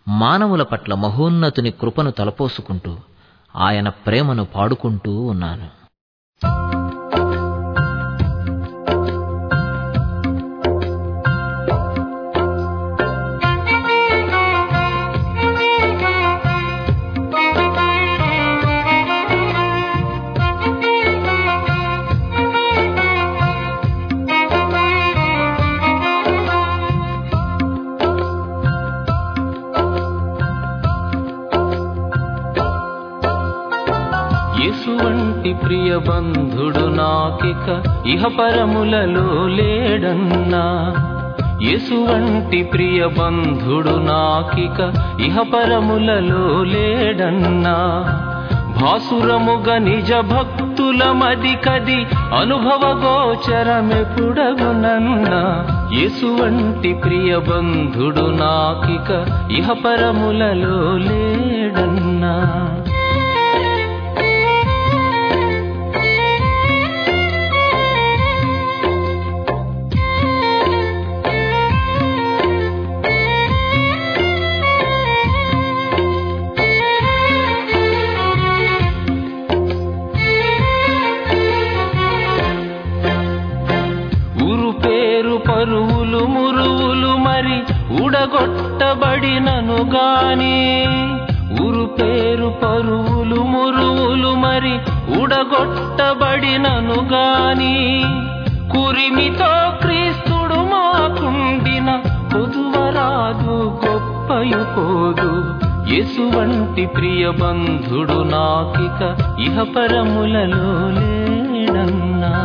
మానవుల పట్ల మహోన్నతుని కృపను తలపోసుకుంటూ ఆయన ప్రేమను పాడుకుంటూ ఉన్నాను. యేసువంటి ప్రియ బంధుడు నాకిక ఇహపరములలో లేడన్నా. యేసువంటి ప్రియ బంధుడు నాకిక ఇహపరములలో లేడన్నా. భాసురముగ నిజ భక్తుల మదికది అనుభవ గోచరమెపుడగునన్నా. యేసువంటి ప్రియ బంధుడు నాకిక ఇహపరములలో లేడన్నా. పరువులు మురువులు మరి ఉడగొట్టబడినను గాని, ఊరు పేరు పరువులు మురువులు మరి ఉడగొట్టబడినను గాని, కురిమితో క్రీస్తుడు మాకుండిన పొదువరాదు గొప్పయు పోదు. యేసువంటి ప్రియ బంధుడు నాకిక ఇహపరములలో లేడన్నా.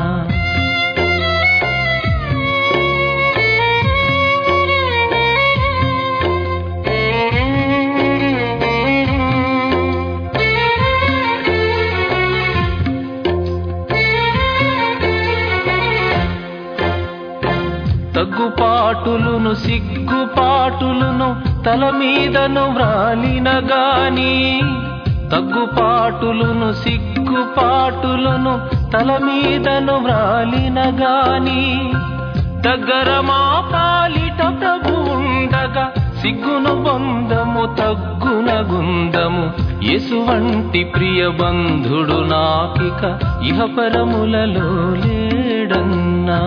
తగ్గుపాటులును సిగ్గుపాటులును తల మీదను వ్రాలిన గాని, తగ్గుపాటులును సిగ్గుపాటులును తల మీదను వ్రాలిన గాని, దగ్గర మా పాలిట ప్రభు ఉండగా సిగ్గును బొందము తగ్గున గుందము. యేసువంటి ప్రియ బంధుడు నాకిక ఇహపరములలో లేడన్నా.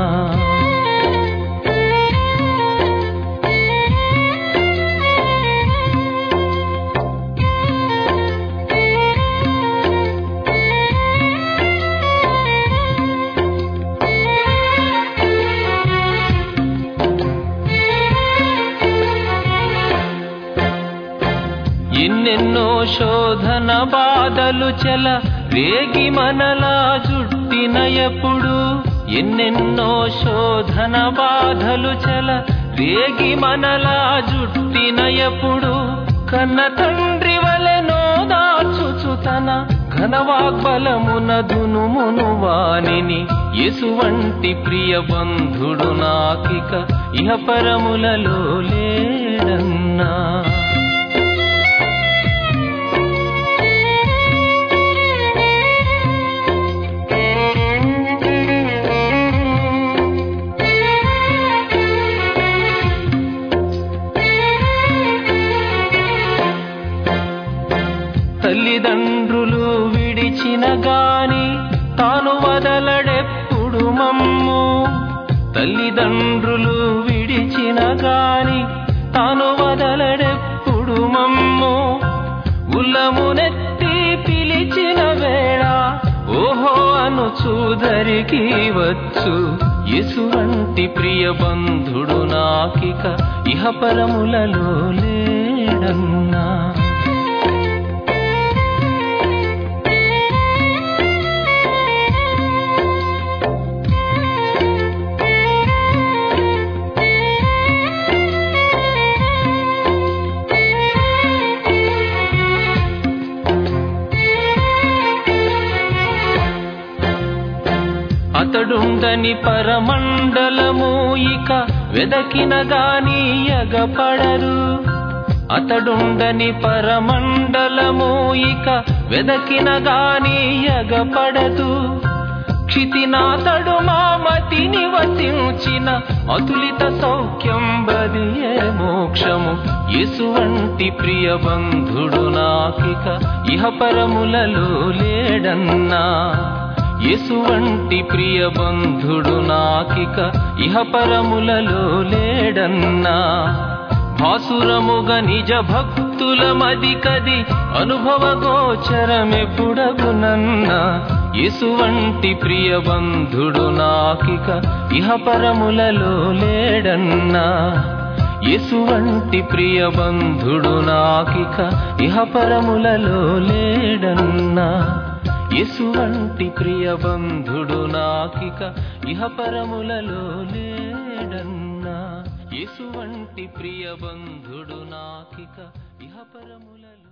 ఎన్నెన్నో శోధన బాధలు చెల రేగి మనలా జుట్టిన ఎప్పుడు, ఎన్నెన్నో శోధన బాధలు చెల రేగి మనలా జుట్టిన ఎప్పుడు, కన్న తండ్రి వలెనో దాచుచు తన ఘనవాగ్బలమున దునుమును వానిని. యేసువంటి ప్రియ బంధుడు నాకిక ఇహపరములలో లేడన్నా. తల్లిదండ్రులు విడిచిన గాని తాను వదలడెప్పుడు మమ్ము. తల్లిదండ్రులు విడిచిన గాని తాను వదలడెప్పుడు మమ్ము. ఉల్లమునెత్తి పిలిచిన వేళ ఓహో అనుచు దరికి వచ్చు. యేసువంటి ప్రియ బంధుడు నాకిక ఇహపరములలో లేడన్నా. అతడుండని పరమండలము ఇక వెదకిన గాని ఎగపడరు. అతడుండని పరమండలము ఇక వెదకిన గాని ఎగపడదు. క్షితినాథడు మా మతిని వసించిన అతులిత సౌఖ్యం బదియే మోక్షము. యేసువంటి ప్రియ బంధుడు నాకిక ఇహపరములలో లేడన్నా. యేసువంటి ప్రియ బంధుడు నాకిక ఇహపరములలో లేడన్నా. భాసురముగ నిజ భక్తుల మదికది అనుభవ గోచరమెప్పుడగునన్నా. యేసువంటి ప్రియ బంధుడు నాకిక ఇహపరములలో లేడన్నా. యేసువంటి ప్రియ బంధుడు నాకిక ఇహపరములలో లేడన్నా. యేసువంటి ప్రియ బంధుడు నాకిక ఇహపరములలో లేడన్నా. యేసువంటి ప్రియ బంధుడు నాకిక ఇహపరములలో